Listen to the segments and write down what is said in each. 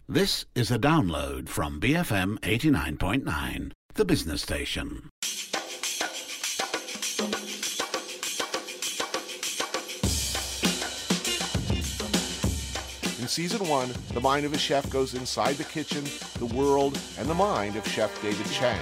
This is a download from BFM 89.9, the business station. In Season 1, the mind of a chef goes inside the kitchen, the world, and the mind of Chef David Chang.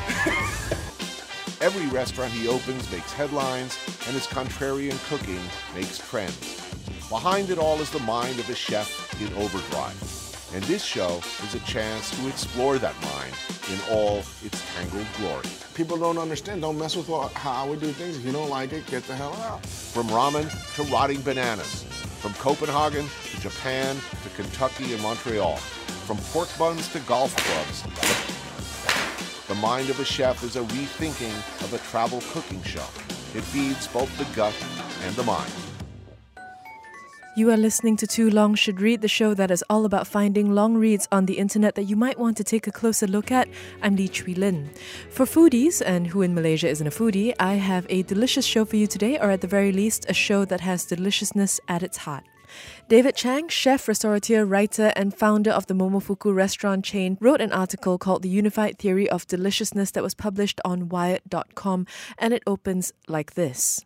Every restaurant he opens makes headlines, and his contrarian cooking makes trends. Behind it all is the mind of a chef in overdrive. And this show is a chance to explore that mind in all its tangled glory. People don't understand. Don't mess with how we do things. If you don't like it, get the hell out. From ramen to rotting bananas. From Copenhagen to Japan to Kentucky and Montreal. From pork buns to golf clubs. The mind of a chef is a rethinking of a travel cooking show. It feeds both the gut and the mind. You are listening to Too Long Should Read, the show that is all about finding long reads on the internet that you might want to take a closer look at. I'm Lee Chui Lin. For foodies, and who in Malaysia isn't a foodie, I have a delicious show for you today, or at the very least, a show that has deliciousness at its heart. David Chang, chef, restaurateur, writer, and founder of the Momofuku restaurant chain, wrote an article called The Unified Theory of Deliciousness that was published on Wired.com, and it opens like this.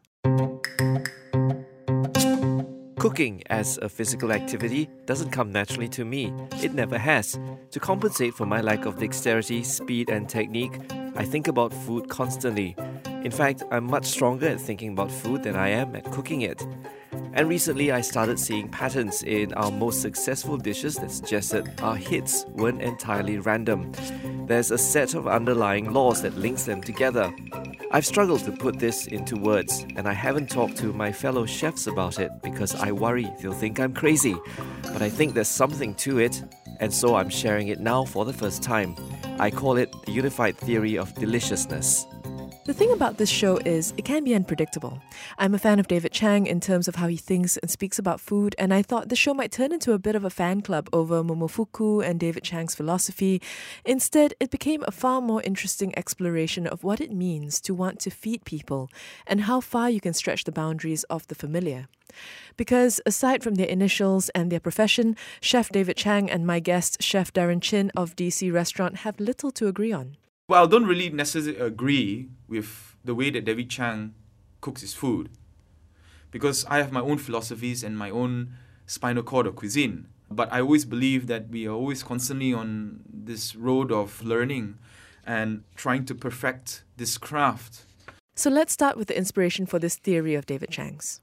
Cooking as a physical activity doesn't come naturally to me. It never has. To compensate for my lack of dexterity, speed and technique, I think about food constantly. In fact, I'm much stronger at thinking about food than I am at cooking it. And recently I started seeing patterns in our most successful dishes that suggested our hits weren't entirely random. There's a set of underlying laws that links them together. I've struggled to put this into words, and I haven't talked to my fellow chefs about it because I worry they'll think I'm crazy. But I think there's something to it, and so I'm sharing it now for the first time. I call it the Unified Theory of Deliciousness. The thing about this show is it can be unpredictable. I'm a fan of David Chang in terms of how he thinks and speaks about food, and I thought the show might turn into a bit of a fan club over Momofuku and David Chang's philosophy. Instead, it became a far more interesting exploration of what it means to want to feed people and how far you can stretch the boundaries of the familiar. Because aside from their initials and their profession, Chef David Chang and my guest, Chef Darren Chin of DC Restaurant, have little to agree on. Well, I don't really necessarily agree with the way that David Chang cooks his food, because I have my own philosophies and my own spinal cord of cuisine. But I always believe that we are always constantly on this road of learning and trying to perfect this craft. So let's start with the inspiration for this theory of David Chang's.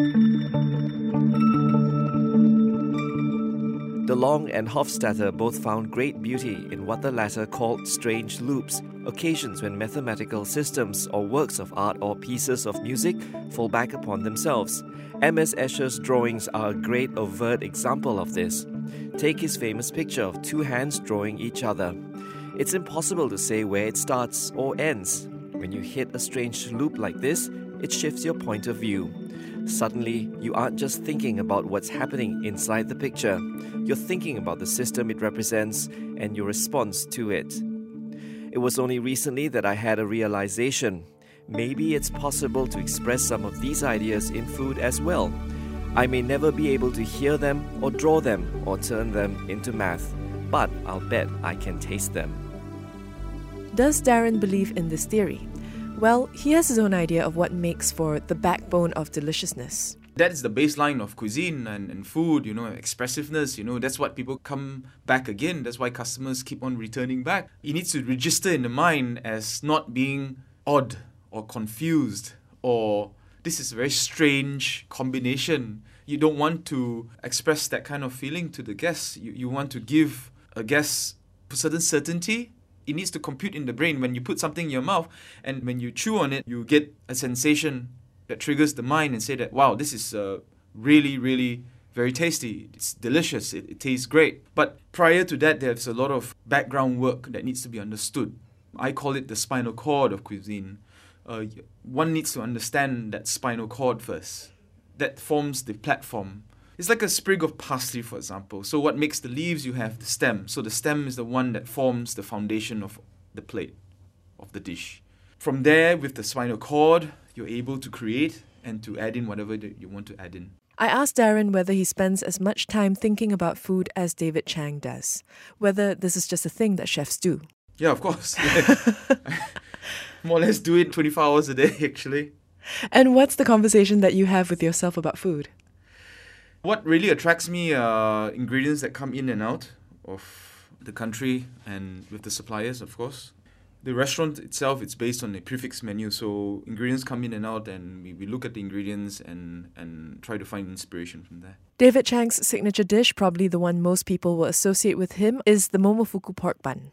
De Long and Hofstadter both found great beauty in what the latter called strange loops, occasions when mathematical systems or works of art or pieces of music fall back upon themselves. M.S. Escher's drawings are a great overt example of this. Take his famous picture of two hands drawing each other. It's impossible to say where it starts or ends. When you hit a strange loop like this, it shifts your point of view. Suddenly, you aren't just thinking about what's happening inside the picture. You're thinking about the system it represents and your response to it. It was only recently that I had a realization. Maybe it's possible to express some of these ideas in food as well. I may never be able to hear them or draw them or turn them into math, but I'll bet I can taste them. Does Darren believe in this theory? Well, he has his own idea of what makes for the backbone of deliciousness. That is the baseline of cuisine and food, expressiveness, that's what people come back again. That's why customers keep on returning back. It needs to register in the mind as not being odd or confused, or this is a very strange combination. You don't want to express that kind of feeling to the guests. You want to give a guest a certain certainty. It needs to compute in the brain. When you put something in your mouth and when you chew on it, you get a sensation that triggers the mind and say that, wow, this is really, really very tasty. It's delicious. It tastes great. But prior to that, there's a lot of background work that needs to be understood. I call it the spinal cord of cuisine. One needs to understand that spinal cord first. That forms the platform. It's like a sprig of parsley, for example. So what makes the leaves? You have the stem. So the stem is the one that forms the foundation of the plate, of the dish. From there, with the spinal cord, you're able to create and to add in whatever that you want to add in. I asked Darren whether he spends as much time thinking about food as David Chang does, whether this is just a thing that chefs do. Yeah, of course. Yeah. More or less do it 24 hours a day, actually. And what's the conversation that you have with yourself about food? What really attracts me are ingredients that come in and out of the country and with the suppliers, of course. The restaurant itself, it's based on a prefix menu, so ingredients come in and out, and we look at the ingredients and try to find inspiration from there. David Chang's signature dish, probably the one most people will associate with him, is the Momofuku pork bun.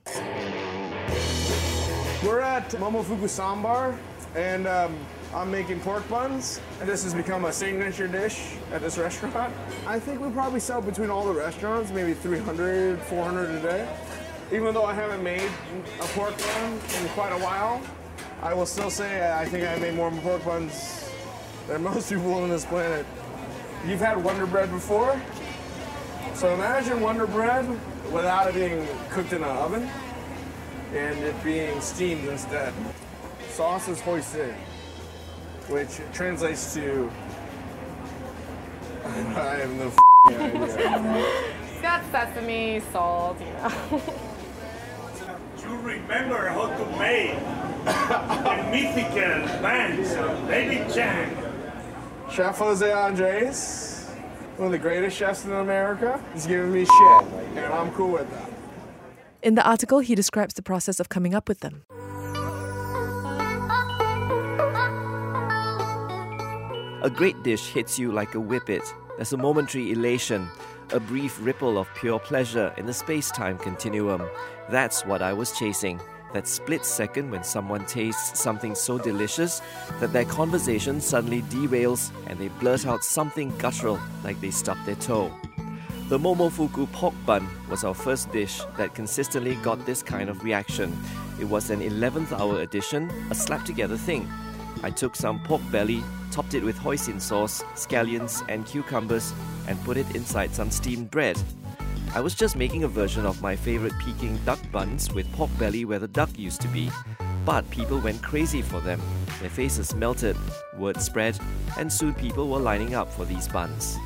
We're at Momofuku Sambar, and I'm making pork buns, and this has become a signature dish at this restaurant. I think we probably sell between all the restaurants, maybe 300, 400 a day. Even though I haven't made a pork bun in quite a while, I will still say I think I made more pork buns than most people on this planet. You've had Wonder Bread before? So imagine Wonder Bread without it being cooked in an oven and it being steamed instead. Sauce is hoisin, which translates to... I have no idea. It's got sesame, salt, you know. You remember how to make the mythical bands of David Chang. Chef Jose Andres, one of the greatest chefs in America, is giving me shit, and I'm cool with that. In the article, he describes the process of coming up with them. A great dish hits you like a whippet. There's a momentary elation, a brief ripple of pure pleasure in the space-time continuum. That's what I was chasing. That split second when someone tastes something so delicious that their conversation suddenly derails and they blurt out something guttural like they stubbed their toe. The Momofuku pork bun was our first dish that consistently got this kind of reaction. It was an 11th hour edition, a slap-together thing. I took some pork belly, topped it with hoisin sauce, scallions and cucumbers, and put it inside some steamed bread. I was just making a version of my favourite Peking duck buns with pork belly where the duck used to be. But people went crazy for them. Their faces melted, word spread, and soon people were lining up for these buns.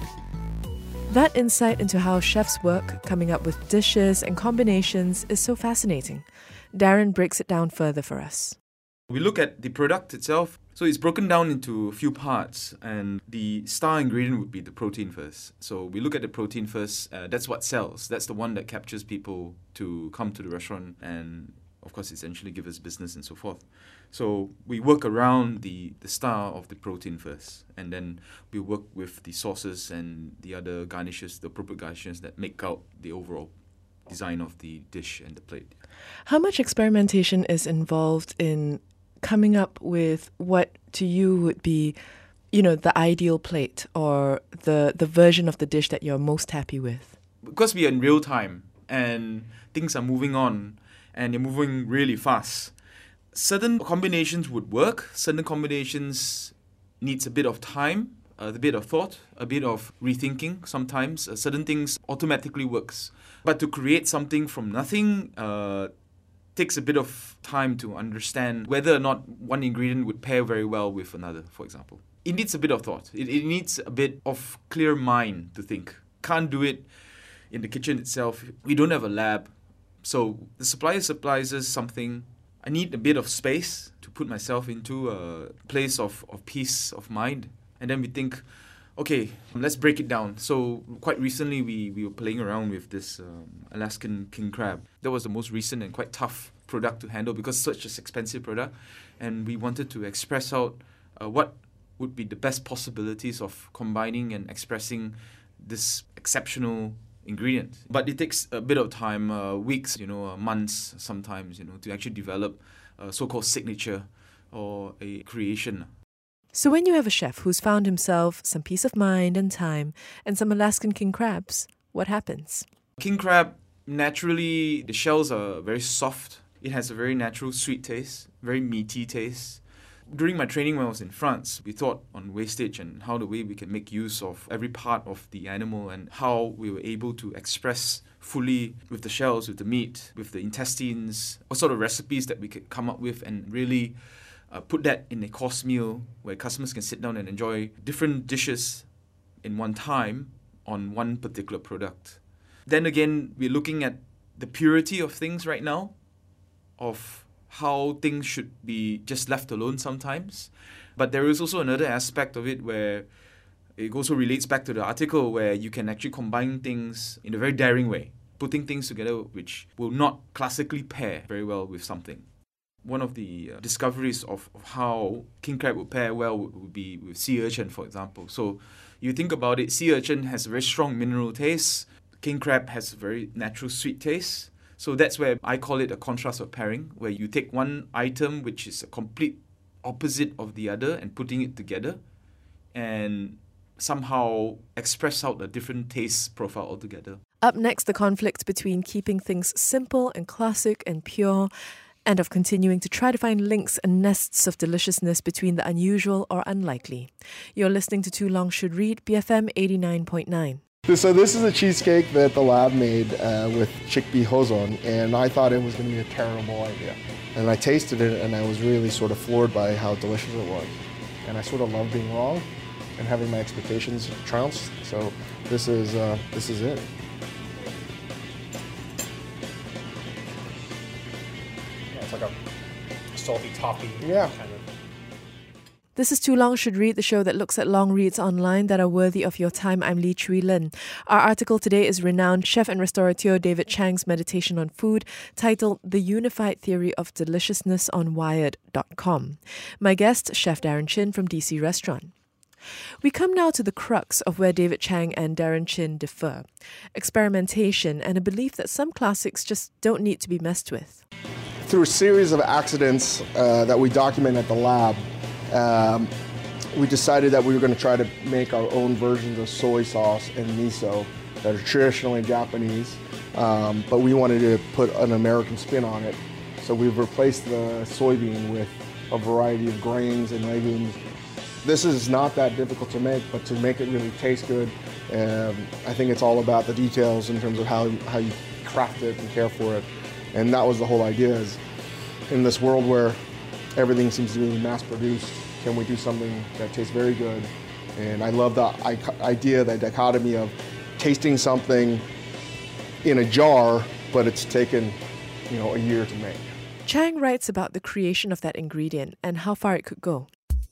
That insight into how chefs work, coming up with dishes and combinations, is so fascinating. Darren breaks it down further for us. We look at the product itself. So it's broken down into a few parts, and the star ingredient would be the protein first. So we look at the protein first. That's what sells. That's the one that captures people to come to the restaurant and, of course, essentially give us business and so forth. So we work around the star of the protein first, and then we work with the sauces and the other garnishes, the appropriate garnishes that make out the overall design of the dish and the plate. How much experimentation is involved in coming up with what to you would be, the ideal plate or the version of the dish that you're most happy with? Because we are in real time and things are moving on and you're moving really fast, certain combinations would work, certain combinations needs a bit of time, a bit of thought, a bit of rethinking sometimes. Certain things automatically works. But to create something from nothing takes a bit of time to understand whether or not one ingredient would pair very well with another, for example. It needs a bit of thought. It needs a bit of clear mind to think. Can't do it in the kitchen itself. We don't have a lab. So the supplier supplies us something. I need a bit of space to put myself into a place of peace of mind. And then we think, okay, let's break it down. So quite recently, we were playing around with this Alaskan king crab. That was the most recent and quite tough product to handle because it's such an expensive product. And we wanted to express out what would be the best possibilities of combining and expressing this exceptional ingredient. But it takes a bit of time, weeks, months sometimes, to actually develop a so-called signature or a creation. So when you have a chef who's found himself some peace of mind and time and some Alaskan king crabs, what happens? King crab, naturally, the shells are very soft. It has a very natural sweet taste, very meaty taste. During my training when I was in France, we thought on wastage and how the way we can make use of every part of the animal and how we were able to express fully with the shells, with the meat, with the intestines, what sort of recipes that we could come up with and really put that in a course meal where customers can sit down and enjoy different dishes in one time on one particular product. Then again, we're looking at the purity of things right now, of how things should be just left alone sometimes. But there is also another aspect of it where it also relates back to the article, where you can actually combine things in a very daring way, putting things together which will not classically pair very well with something. One of the discoveries of how king crab would pair well would be with sea urchin, for example. So you think about it, sea urchin has a very strong mineral taste. King crab has a very natural sweet taste. So that's where I call it a contrast of pairing, where you take one item which is a complete opposite of the other and putting it together and somehow express out a different taste profile altogether. Up next, the conflict between keeping things simple and classic and pure, and of continuing to try to find links and nests of deliciousness between the unusual or unlikely. You're listening to Too Long Should Read, BFM 89.9. So this is a cheesecake that the lab made with chickpea hozon, and I thought it was going to be a terrible idea. And I tasted it, and I was really sort of floored by how delicious it was. And I sort of love being wrong and having my expectations trounced. So this is it. It's like a salty toffee kind of. This is Too Long Should Read, the show that looks at long reads online that are worthy of your time. I'm Lee Chui Lin. Our article today is renowned chef and restaurateur David Chang's meditation on food, titled The Unified Theory of Deliciousness on Wired.com. My guest, Chef Darren Chin from DC Restaurant. We come now to the crux of where David Chang and Darren Chin differ: experimentation and a belief that some classics just don't need to be messed with. Through a series of accidents that we document at the lab, we decided that we were going to try to make our own versions of soy sauce and miso that are traditionally Japanese, but we wanted to put an American spin on it. So we've replaced the soybean with a variety of grains and legumes. This is not that difficult to make, but to make it really taste good, I think it's all about the details in terms of how you craft it and care for it. And that was the whole idea, is in this world where everything seems to be mass-produced, can we do something that tastes very good? And I love the idea, the dichotomy of tasting something in a jar, but it's taken, a year to make. Chang writes about the creation of that ingredient and how far it could go.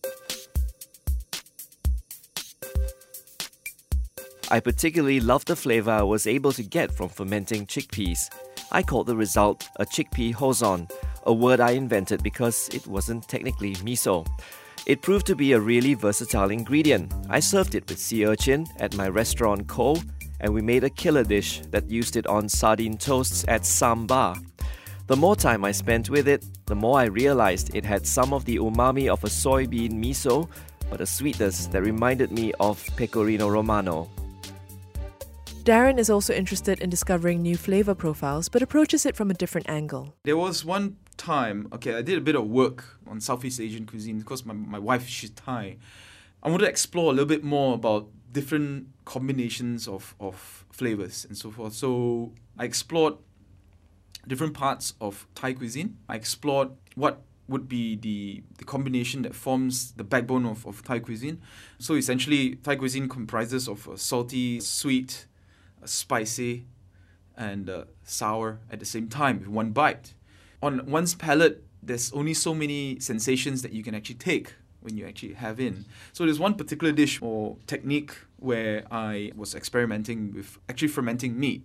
I particularly loved the flavour I was able to get from fermenting chickpeas. I called the result a chickpea hozon, a word I invented because it wasn't technically miso. It proved to be a really versatile ingredient. I served it with sea urchin at my restaurant Ko, and we made a killer dish that used it on sardine toasts at Sambar. The more time I spent with it, the more I realized it had some of the umami of a soybean miso, but a sweetness that reminded me of pecorino romano. Darren is also interested in discovering new flavour profiles, but approaches it from a different angle. There was one time, I did a bit of work on Southeast Asian cuisine because my wife, she's Thai. I wanted to explore a little bit more about different combinations of flavours and so forth. So I explored different parts of Thai cuisine. I explored what would be the combination that forms the backbone of Thai cuisine. So essentially, Thai cuisine comprises of salty, sweet, spicy, and sour at the same time with one bite. On one's palate, there's only so many sensations that you can actually take when you actually have in. So there's one particular dish or technique where I was experimenting with actually fermenting meat.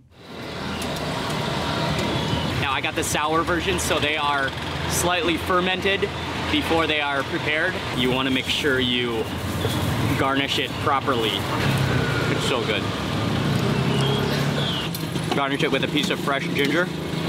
Now I got the sour version, so they are slightly fermented before they are prepared. You want to make sure you garnish it properly. It's so good. Garnish it with a piece of fresh ginger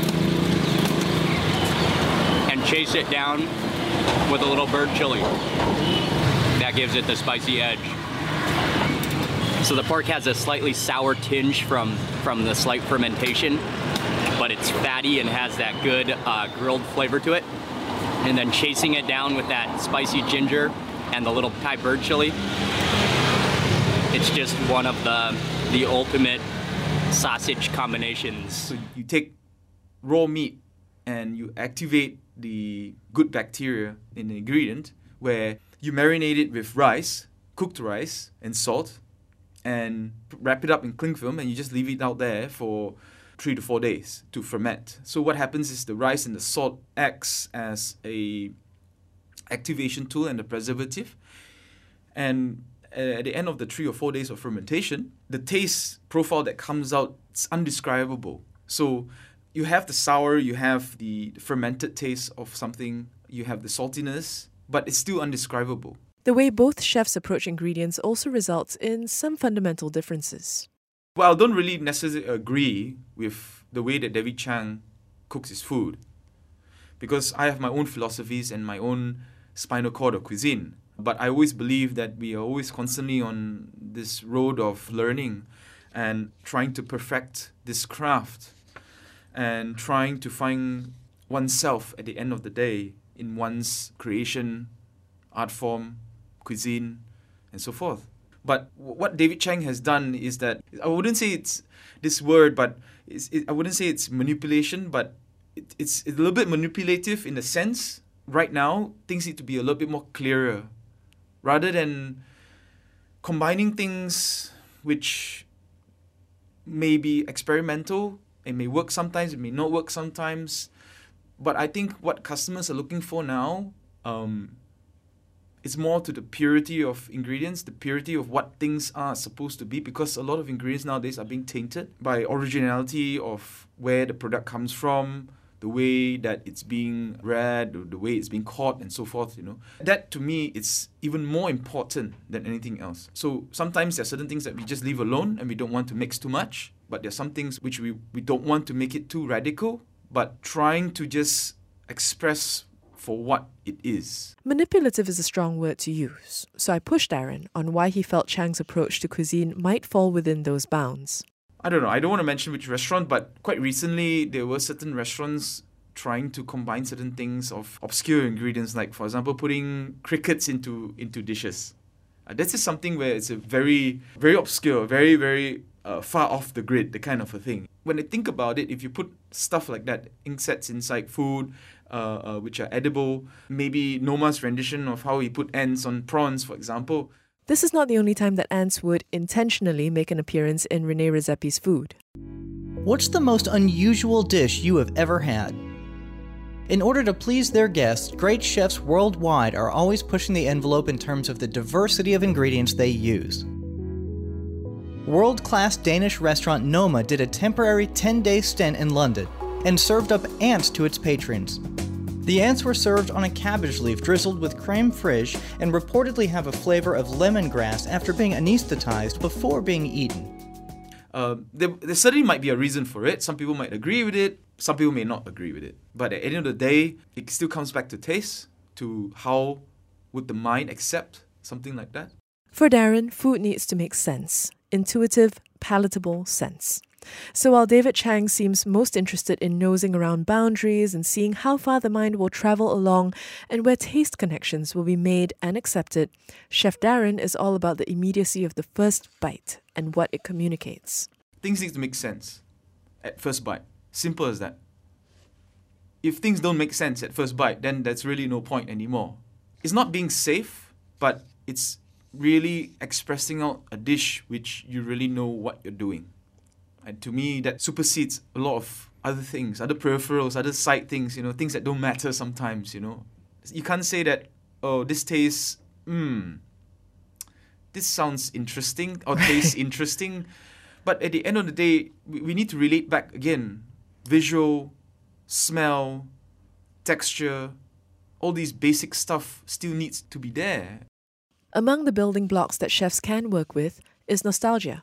and chase it down with a little bird chili. That gives it the spicy edge. So the pork has a slightly sour tinge from the slight fermentation, but it's fatty and has that good grilled flavor to it. And then chasing it down with that spicy ginger and the little Thai bird chili, it's just one of the ultimate sausage combinations. So you take raw meat and you activate the good bacteria in the ingredient, where you marinate it with rice, cooked rice and salt, and wrap it up in cling film, and you just leave it out there for 3 to 4 days to ferment. So what happens is the rice and the salt acts as a activation tool and a preservative. And at the end of the 3 or 4 days of fermentation, the taste profile that comes out is undescribable. So you have the sour, you have the fermented taste of something, you have the saltiness, but it's still undescribable. The way both chefs approach ingredients also results in some fundamental differences. Well, I don't really necessarily agree with the way that David Chang cooks his food, because I have my own philosophies and my own spinal cord of cuisine. But I always believe that we are always constantly on this road of learning and trying to perfect this craft and trying to find oneself at the end of the day in one's creation, art form, cuisine, and so forth. But what David Chang has done is that, I wouldn't say it's this word, but I wouldn't say it's manipulation, but it's a little bit manipulative in a sense. Right now, things need to be a little bit more clearer, rather than combining things which may be experimental. It may work sometimes, it may not work sometimes. But I think what customers are looking for now, it's more to the purity of ingredients, the purity of what things are supposed to be, because a lot of ingredients nowadays are being tainted by originality of where the product comes from, the way that it's being read, the way it's being caught, and so forth, That, to me, it's even more important than anything else. So sometimes there are certain things that we just leave alone and we don't want to mix too much, but there are some things which we don't want to make it too radical, but trying to just express for what it is. Manipulative is a strong word to use, so I pushed Darren on why he felt Chang's approach to cuisine might fall within those bounds. I don't know, I don't want to mention which restaurant, but quite recently there were certain restaurants trying to combine certain things of obscure ingredients, like, for example, putting crickets into dishes. This is something where it's a very, very obscure, very, very far off the grid, the kind of a thing. When I think about it, if you put stuff like that, insects inside food, which are edible, maybe Noma's rendition of how he put ants on prawns, for example. This is not the only time that ants would intentionally make an appearance in Rene Redzepi's food. What's the most unusual dish you have ever had? In order to please their guests, great chefs worldwide are always pushing the envelope in terms of the diversity of ingredients they use. World-class Danish restaurant Noma did a temporary 10-day stint in London and served up ants to its patrons. The ants were served on a cabbage leaf drizzled with creme fraiche and reportedly have a flavor of lemongrass after being anesthetized before being eaten. There certainly might be a reason for it. Some people might agree with it, some people may not agree with it. But at the end of the day, it still comes back to taste, to how would the mind accept something like that. For Darren, food needs to make sense. Intuitive, palatable sense. So while David Chang seems most interested in nosing around boundaries and seeing how far the mind will travel along and where taste connections will be made and accepted, Chef Darren is all about the immediacy of the first bite and what it communicates. Things need to make sense at first bite. Simple as that. If things don't make sense at first bite, then there's really no point anymore. It's not being safe, but it's really expressing out a dish which you really know what you're doing. And to me, that supersedes a lot of other things, other peripherals, other side things, things that don't matter sometimes, You can't say that, oh, this tastes, this sounds interesting or tastes interesting. But at the end of the day, we need to relate back again. Visual, smell, texture, all these basic stuff still needs to be there. Among the building blocks that chefs can work with is nostalgia.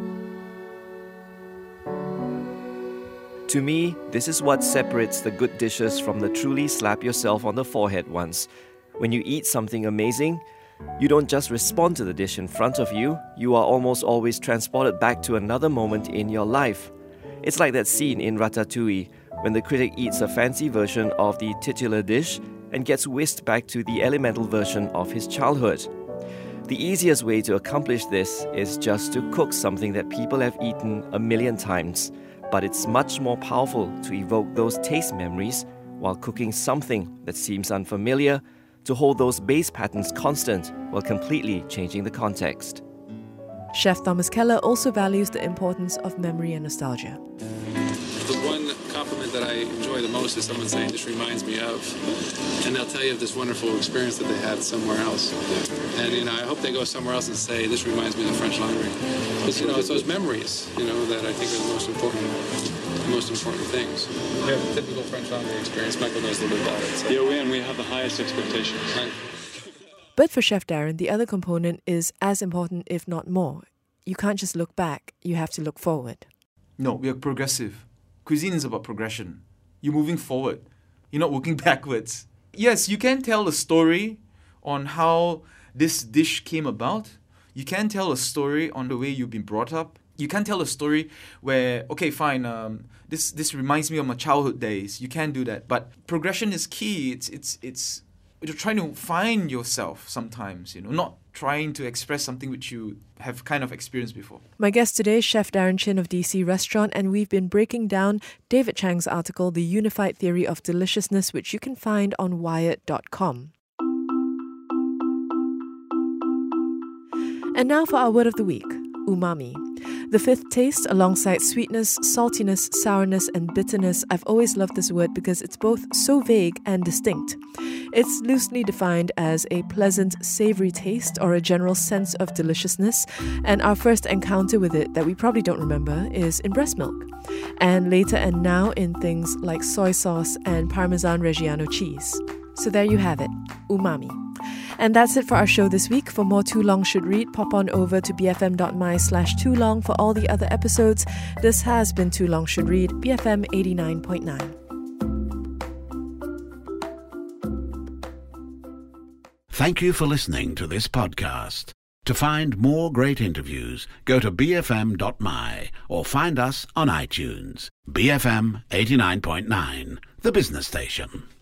To me, this is what separates the good dishes from the truly slap yourself on the forehead ones. When you eat something amazing, you don't just respond to the dish in front of you, you are almost always transported back to another moment in your life. It's like that scene in Ratatouille, when the critic eats a fancy version of the titular dish and gets whisked back to the elemental version of his childhood. The easiest way to accomplish this is just to cook something that people have eaten a million times. But it's much more powerful to evoke those taste memories while cooking something that seems unfamiliar, to hold those base patterns constant while completely changing the context. Chef Thomas Keller also values the importance of memory and nostalgia. The one compliment that I enjoy the most is someone saying, this reminds me of, and they'll tell you of this wonderful experience that they had somewhere else. And, I hope they go somewhere else and say, this reminds me of the French Laundry. Because, it's those memories, that I think are the most important things. We have a typical French Laundry experience. Michael knows a little bit about it. So. Yeah, we have the highest expectations. Right. But for Chef Darren, the other component is as important, if not more. You can't just look back, you have to look forward. No, we are progressive. Cuisine is about progression. You're moving forward. You're not working backwards. Yes, you can tell a story on how this dish came about. You can tell a story on the way you've been brought up. You can tell a story where, okay, fine, this reminds me of my childhood days. You can do that. But progression is key. It's you're trying to find yourself sometimes, not trying to express something which you have kind of experienced before. My guest today is Chef Darren Chin of DC Restaurant, and we've been breaking down David Chang's article, The Unified Theory of Deliciousness, which you can find on Wired.com. And now for our word of the week, umami. The fifth taste, alongside sweetness, saltiness, sourness, and bitterness. I've always loved this word because it's both so vague and distinct. It's loosely defined as a pleasant, savory taste or a general sense of deliciousness, and our first encounter with it that we probably don't remember is in breast milk, and later and now in things like soy sauce and Parmesan Reggiano cheese. So there you have it, umami. And that's it for our show this week. For more Too Long Should Read, pop on over to bfm.my/toolong for all the other episodes. This has been Too Long Should Read, BFM 89.9. Thank you for listening to this podcast. To find more great interviews, go to bfm.my or find us on iTunes. BFM 89.9, the business station.